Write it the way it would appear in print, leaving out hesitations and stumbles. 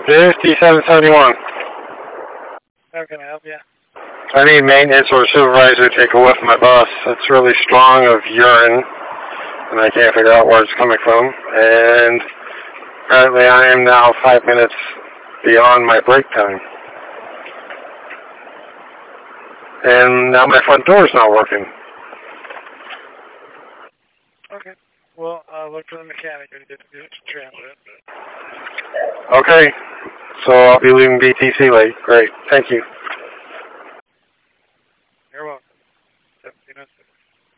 5771. How can I help you? I need maintenance or supervisor to take a whiff of my bus. It's really strong of urine, and I can't figure out where it's coming from. And apparently I am now 5 minutes beyond my break time. And now my front door is not working. Okay. Well, I'll look for the mechanic and get to transit. Okay. So I'll be leaving BTC late. Great. Thank you.